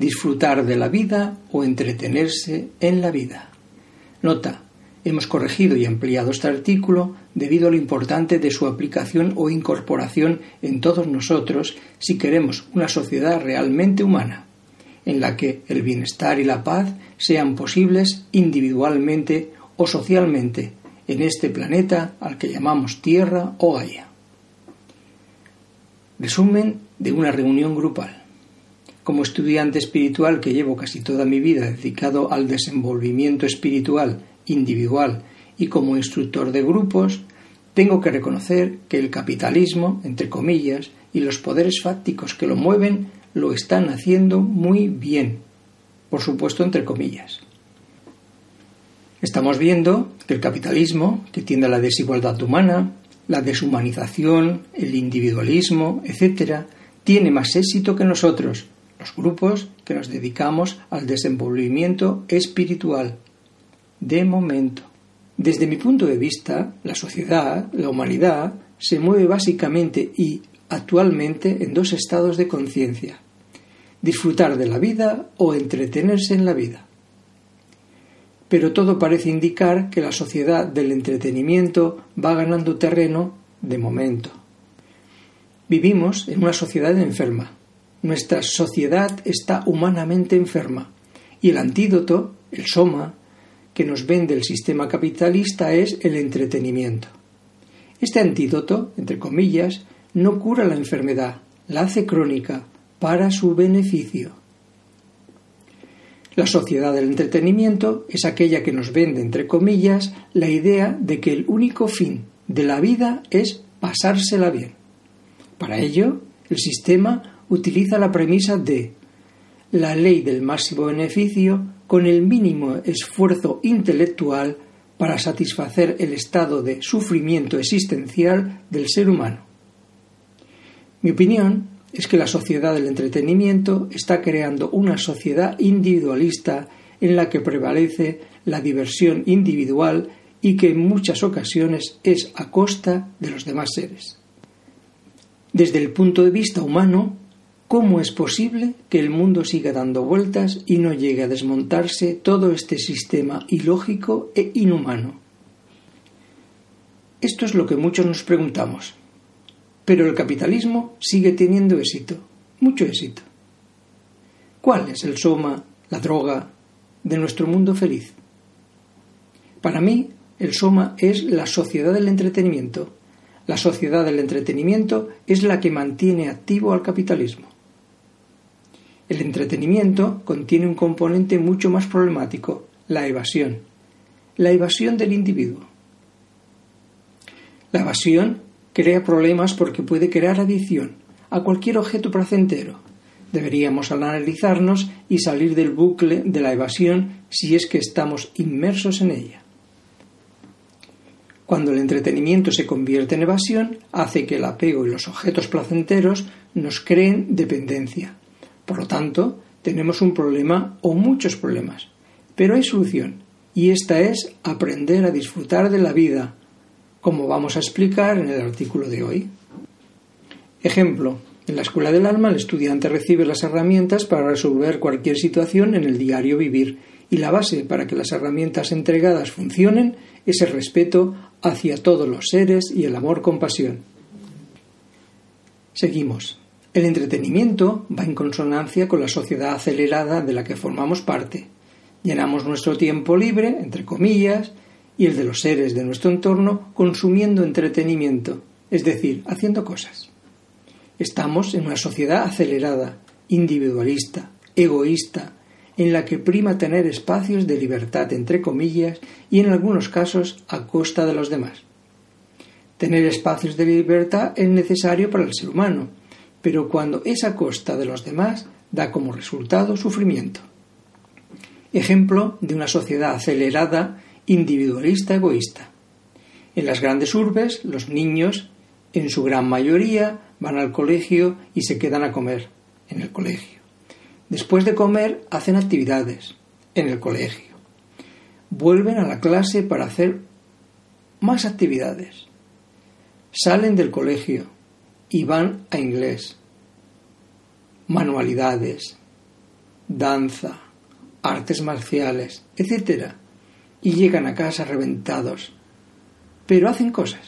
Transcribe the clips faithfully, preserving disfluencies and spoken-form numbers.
disfrutar de la vida o entretenerse en la vida. Nota: hemos corregido y ampliado este artículo debido a lo importante de su aplicación o incorporación en todos nosotros si queremos una sociedad realmente humana, en la que el bienestar y la paz sean posibles individualmente o socialmente en este planeta al que llamamos Tierra o Gaia. Resumen de una reunión grupal. Como estudiante espiritual que llevo casi toda mi vida dedicado al desenvolvimiento espiritual individual y como instructor de grupos, tengo que reconocer que el capitalismo, entre comillas, y los poderes fácticos que lo mueven lo están haciendo muy bien, por supuesto entre comillas. Estamos viendo que el capitalismo, que tiende a la desigualdad humana, la deshumanización, el individualismo, etcétera, tiene más éxito que nosotros, los grupos que nos dedicamos al desenvolvimiento espiritual. De momento. Desde mi punto de vista, la sociedad, la humanidad, se mueve básicamente y actualmente en dos estados de conciencia: disfrutar de la vida o entretenerse en la vida. Pero todo parece indicar que la sociedad del entretenimiento va ganando terreno de momento. Vivimos en una sociedad enferma. Nuestra sociedad está humanamente enferma y el antídoto, el soma, que nos vende el sistema capitalista es el entretenimiento. Este antídoto, entre comillas, no cura la enfermedad, la hace crónica para su beneficio. La sociedad del entretenimiento es aquella que nos vende, entre comillas, la idea de que el único fin de la vida es pasársela bien. Para ello, el sistema utiliza la premisa de la ley del máximo beneficio con el mínimo esfuerzo intelectual para satisfacer el estado de sufrimiento existencial del ser humano. Mi opinión es que la sociedad del entretenimiento está creando una sociedad individualista en la que prevalece la diversión individual y que en muchas ocasiones es a costa de los demás seres. Desde el punto de vista humano, ¿cómo es posible que el mundo siga dando vueltas y no llegue a desmontarse todo este sistema ilógico e inhumano? Esto es lo que muchos nos preguntamos. Pero el capitalismo sigue teniendo éxito, mucho éxito. ¿Cuál es el soma, la droga, de nuestro mundo feliz? Para mí, el soma es la sociedad del entretenimiento. La sociedad del entretenimiento es la que mantiene activo al capitalismo. El entretenimiento contiene un componente mucho más problemático, la evasión. La evasión del individuo. La evasión crea problemas porque puede crear adicción a cualquier objeto placentero. Deberíamos analizarnos y salir del bucle de la evasión si es que estamos inmersos en ella. Cuando el entretenimiento se convierte en evasión, hace que el apego y los objetos placenteros nos creen dependencia. Por lo tanto, tenemos un problema o muchos problemas. Pero hay solución, y esta es aprender a disfrutar de la vida, como vamos a explicar en el artículo de hoy. Ejemplo: en la Escuela del Alma el estudiante recibe las herramientas para resolver cualquier situación en el diario vivir, y la base para que las herramientas entregadas funcionen es el respeto hacia todos los seres y el amor-compasión. Seguimos. El entretenimiento va en consonancia con la sociedad acelerada de la que formamos parte. Llenamos nuestro tiempo libre, entre comillas, y el de los seres de nuestro entorno consumiendo entretenimiento, es decir, haciendo cosas. Estamos en una sociedad acelerada, individualista, egoísta, en la que prima tener espacios de libertad, entre comillas, y en algunos casos a costa de los demás. Tener espacios de libertad es necesario para el ser humano, pero cuando es a costa de los demás, da como resultado sufrimiento. Ejemplo de una sociedad acelerada, individualista, egoísta. En las grandes urbes, los niños, en su gran mayoría, van al colegio y se quedan a comer en el colegio. Después de comer, hacen actividades en el colegio. Vuelven a la clase para hacer más actividades. Salen del colegio y van a inglés, manualidades, danza, artes marciales, etcétera, y llegan a casa reventados, pero hacen cosas.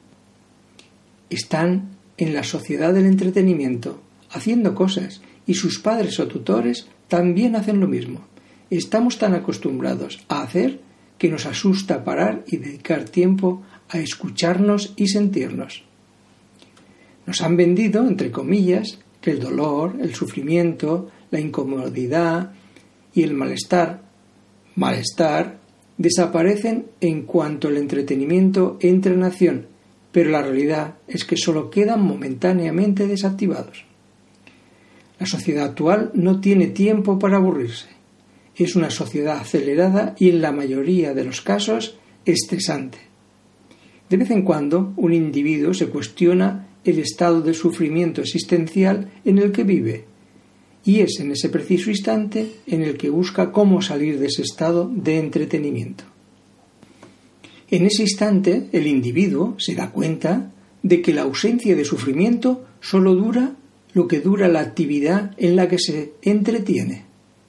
Están en la sociedad del entretenimiento, haciendo cosas, y sus padres o tutores también hacen lo mismo. Estamos tan acostumbrados a hacer que nos asusta parar y dedicar tiempo a escucharnos y sentirnos. Nos han vendido, entre comillas, que el dolor, el sufrimiento, la incomodidad y el malestar, malestar, desaparecen en cuanto el entretenimiento entra en acción, pero la realidad es que solo quedan momentáneamente desactivados. La sociedad actual no tiene tiempo para aburrirse. Es una sociedad acelerada y en la mayoría de los casos estresante. De vez en cuando un individuo se cuestiona el estado de sufrimiento existencial en el que vive, y es en ese preciso instante en el que busca cómo salir de ese estado de entretenimiento. En ese instante el individuo se da cuenta de que la ausencia de sufrimiento solo dura lo que dura la actividad en la que se entretiene.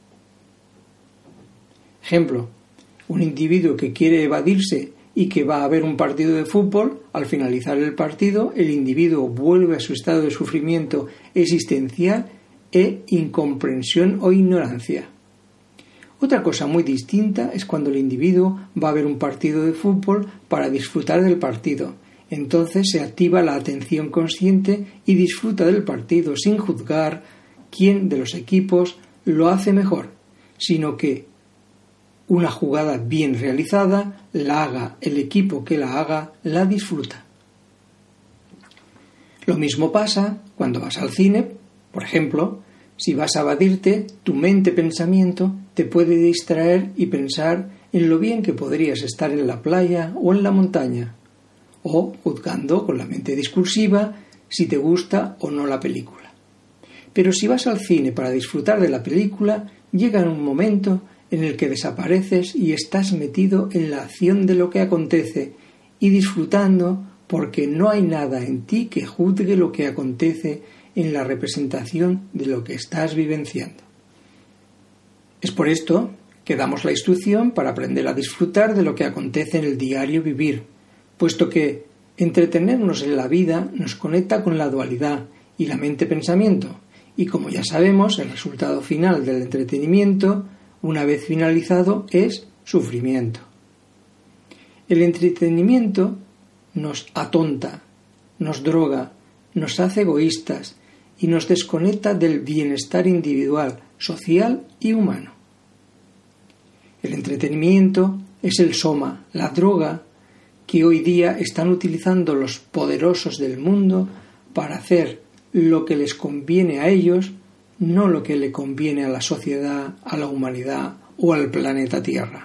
Ejemplo, un individuo que quiere evadirse y que va a ver un partido de fútbol, al finalizar el partido, el individuo vuelve a su estado de sufrimiento existencial e incomprensión o ignorancia. Otra cosa muy distinta es cuando el individuo va a ver un partido de fútbol para disfrutar del partido. Entonces se activa la atención consciente y disfruta del partido sin juzgar quién de los equipos lo hace mejor, sino que una jugada bien realizada, la haga el equipo que la haga, la disfruta. Lo mismo pasa cuando vas al cine, por ejemplo. Si vas a evadirte, tu mente-pensamiento te puede distraer y pensar en lo bien que podrías estar en la playa o en la montaña, o juzgando con la mente discursiva si te gusta o no la película. Pero si vas al cine para disfrutar de la película, llega un momento en el que desapareces y estás metido en la acción de lo que acontece y disfrutando porque no hay nada en ti que juzgue lo que acontece en la representación de lo que estás vivenciando. Es por esto que damos la instrucción para aprender a disfrutar de lo que acontece en el diario vivir, puesto que entretenernos en la vida nos conecta con la dualidad y la mente-pensamiento, y como ya sabemos, el resultado final del entretenimiento, una vez finalizado, es sufrimiento. El entretenimiento nos atonta, nos droga, nos hace egoístas y nos desconecta del bienestar individual, social y humano. El entretenimiento es el soma, la droga que hoy día están utilizando los poderosos del mundo para hacer lo que les conviene a ellos, no lo que le conviene a la sociedad, a la humanidad o al planeta Tierra.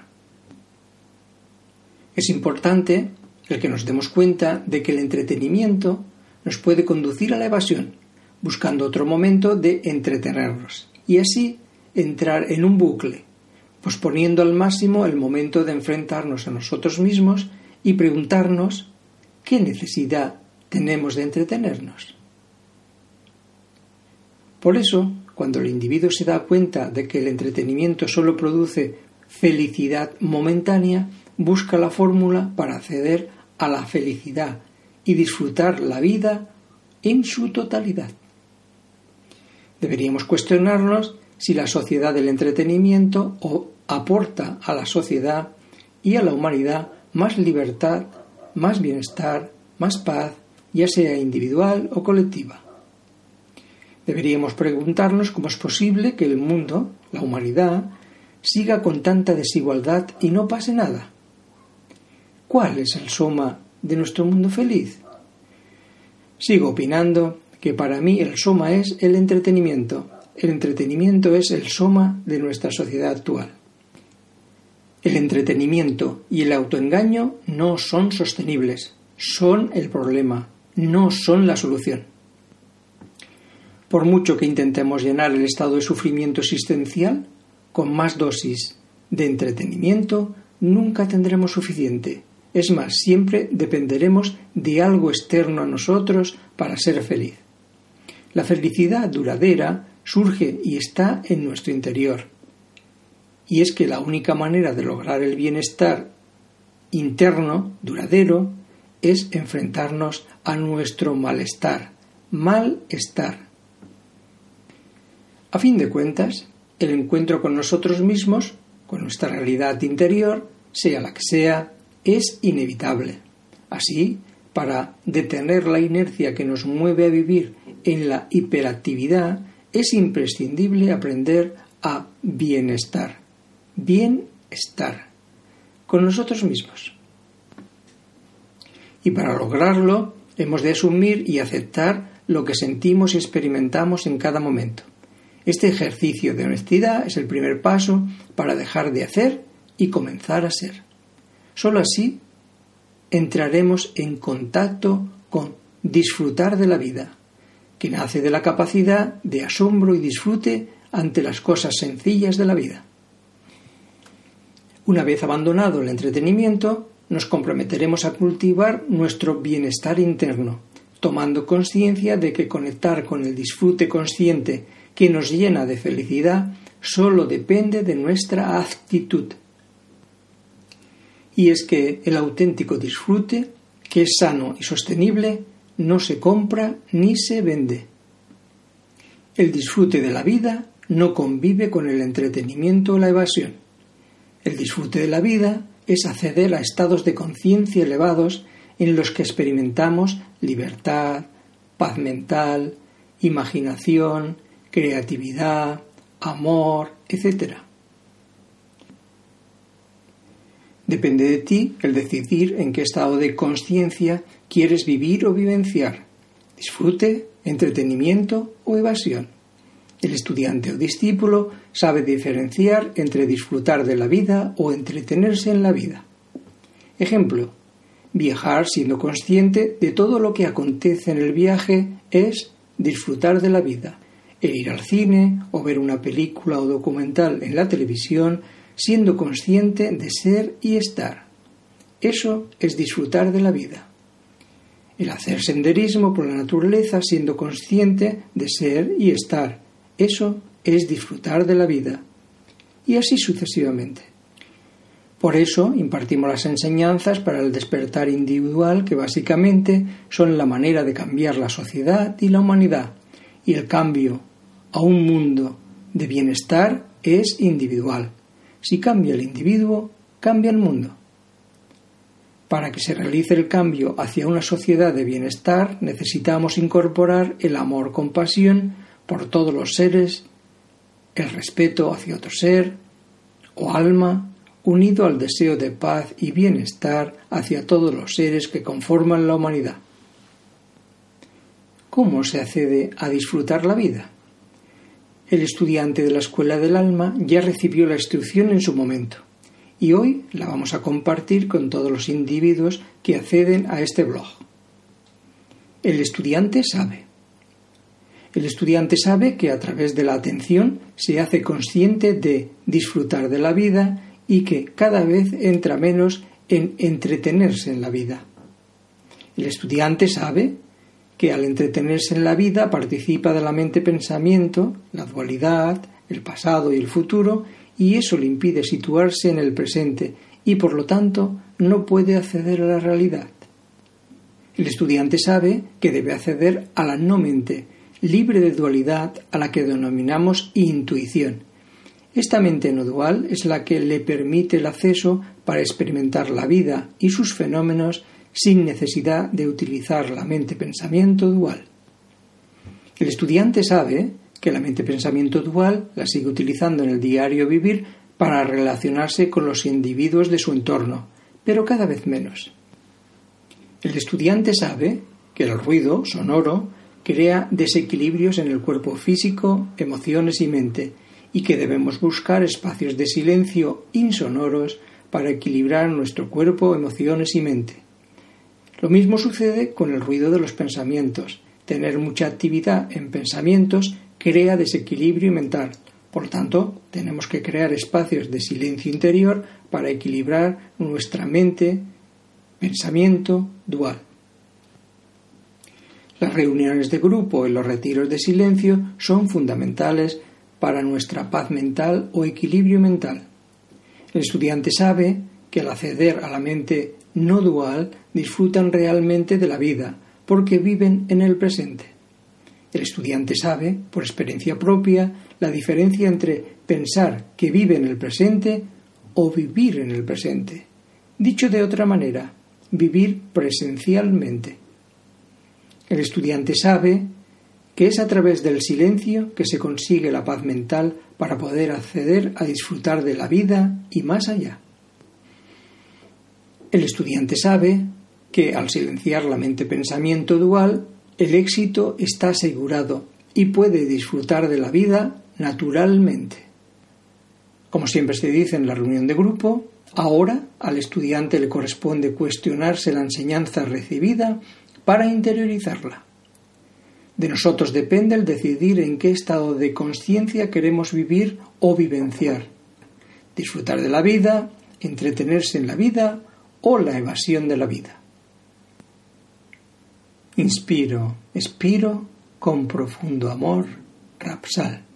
Es importante el que nos demos cuenta de que el entretenimiento nos puede conducir a la evasión, buscando otro momento de entretenernos, y así entrar en un bucle, posponiendo al máximo el momento de enfrentarnos a nosotros mismos y preguntarnos ¿qué necesidad tenemos de entretenernos? Por eso, cuando el individuo se da cuenta de que el entretenimiento solo produce felicidad momentánea, busca la fórmula para acceder a la felicidad y disfrutar la vida en su totalidad. Deberíamos cuestionarnos si la sociedad del entretenimiento aporta a la sociedad y a la humanidad más libertad, más bienestar, más paz, ya sea individual o colectiva. Deberíamos preguntarnos cómo es posible que el mundo, la humanidad, siga con tanta desigualdad y no pase nada. ¿Cuál es el soma de nuestro mundo feliz? Sigo opinando que para mí el soma es el entretenimiento. El entretenimiento es el soma de nuestra sociedad actual. El entretenimiento y el autoengaño no son sostenibles, son el problema, no son la solución. Por mucho que intentemos llenar el estado de sufrimiento existencial, con más dosis de entretenimiento nunca tendremos suficiente. Es más, siempre dependeremos de algo externo a nosotros para ser feliz. La felicidad duradera surge y está en nuestro interior. Y es que la única manera de lograr el bienestar interno, duradero, es enfrentarnos a nuestro malestar, malestar. A fin de cuentas, el encuentro con nosotros mismos, con nuestra realidad interior, sea la que sea, es inevitable. Así, para detener la inercia que nos mueve a vivir en la hiperactividad, es imprescindible aprender a bienestar. Bienestar. Con nosotros mismos. Y para lograrlo, hemos de asumir y aceptar lo que sentimos y experimentamos en cada momento. Este ejercicio de honestidad es el primer paso para dejar de hacer y comenzar a ser. Solo así entraremos en contacto con disfrutar de la vida, que nace de la capacidad de asombro y disfrute ante las cosas sencillas de la vida. Una vez abandonado el entretenimiento, nos comprometeremos a cultivar nuestro bienestar interno, tomando conciencia de que conectar con el disfrute consciente que nos llena de felicidad solo depende de nuestra actitud. Y es que el auténtico disfrute, que es sano y sostenible, no se compra ni se vende. El disfrute de la vida no convive con el entretenimiento o la evasión. El disfrute de la vida es acceder a estados de conciencia elevados en los que experimentamos libertad, paz mental, imaginación, creatividad, amor, etcétera. Depende de ti el decidir en qué estado de conciencia quieres vivir o vivenciar, disfrute, entretenimiento o evasión. El estudiante o discípulo sabe diferenciar entre disfrutar de la vida o entretenerse en la vida. Ejemplo, viajar siendo consciente de todo lo que acontece en el viaje es disfrutar de la vida, e ir al cine o ver una película o documental en la televisión siendo consciente de ser y estar. Eso es disfrutar de la vida. El hacer senderismo por la naturaleza siendo consciente de ser y estar. Eso es disfrutar de la vida. Y así sucesivamente. Por eso impartimos las enseñanzas para el despertar individual, que básicamente son la manera de cambiar la sociedad y la humanidad. Y el cambio a un mundo de bienestar es individual. Si cambia el individuo, cambia el mundo. Para que se realice el cambio hacia una sociedad de bienestar, necesitamos incorporar el amor-compasión por todos los seres, el respeto hacia otro ser o alma, unido al deseo de paz y bienestar hacia todos los seres que conforman la humanidad. ¿Cómo se accede a disfrutar la vida? El estudiante de la Escuela del Alma ya recibió la instrucción en su momento, y hoy la vamos a compartir con todos los individuos que acceden a este blog. El estudiante sabe. El estudiante sabe que a través de la atención se hace consciente de disfrutar de la vida y que cada vez entra menos en entretenerse en la vida. El estudiante sabe que al entretenerse en la vida participa de la mente-pensamiento, la dualidad, el pasado y el futuro, y eso le impide situarse en el presente y por lo tanto no puede acceder a la realidad. El estudiante sabe que debe acceder a la no-mente, libre de dualidad, a la que denominamos intuición. Esta mente no dual es la que le permite el acceso para experimentar la vida y sus fenómenos sin necesidad de utilizar la mente-pensamiento dual. El estudiante sabe que la mente-pensamiento dual la sigue utilizando en el diario vivir para relacionarse con los individuos de su entorno, pero cada vez menos. El estudiante sabe que el ruido sonoro crea desequilibrios en el cuerpo físico, emociones y mente, y que debemos buscar espacios de silencio insonoros para equilibrar nuestro cuerpo, emociones y mente. Lo mismo sucede con el ruido de los pensamientos. Tener mucha actividad en pensamientos crea desequilibrio mental. Por lo tanto, tenemos que crear espacios de silencio interior para equilibrar nuestra mente, pensamiento dual. Las reuniones de grupo y los retiros de silencio son fundamentales para nuestra paz mental o equilibrio mental. El estudiante sabe que al acceder a la mente no dual disfrutan realmente de la vida porque viven en el presente. El estudiante sabe, por experiencia propia, la diferencia entre pensar que vive en el presente o vivir en el presente. Dicho de otra manera, vivir presencialmente. El estudiante sabe que es a través del silencio que se consigue la paz mental para poder acceder a disfrutar de la vida y más allá. El estudiante sabe que al silenciar la mente-pensamiento dual, el éxito está asegurado y puede disfrutar de la vida naturalmente. Como siempre se dice en la reunión de grupo, ahora al estudiante le corresponde cuestionarse la enseñanza recibida para interiorizarla. De nosotros depende el decidir en qué estado de conciencia queremos vivir o vivenciar, disfrutar de la vida, entretenerse en la vida o la evasión de la vida. Inspiro, expiro con profundo amor, Rapsal.